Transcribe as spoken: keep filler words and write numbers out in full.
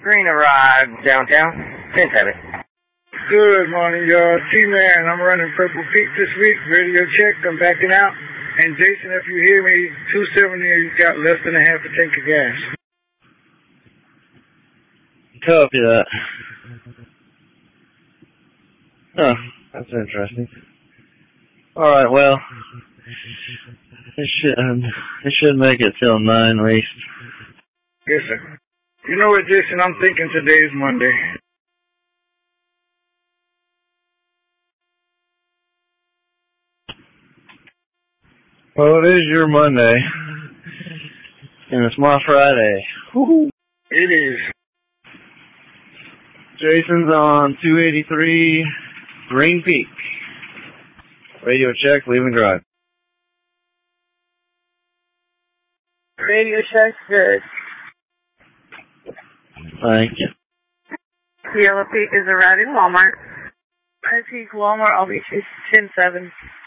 Green arrived downtown. ten seven. Good morning, y'all. T-Man, I'm running Purple Peak this week. Radio check, I'm backing out. And Jason, if you hear me, two seventy, you got less than a half a tank of gas. Copy that. Huh, that's interesting. Alright, well, it should, um, it should make it till nine at least. Yes, sir. You know what, Jason, I'm thinking today's Monday. Well, it is your Monday, and it's my Friday. Woo-hoo. It is. Jason's on two eighty-three Green Peak. Radio check, leaving drive. Radio check, good. Thank you. Yellow Peak is arriving Walmart. High Peak Walmart, I'll be ten seven.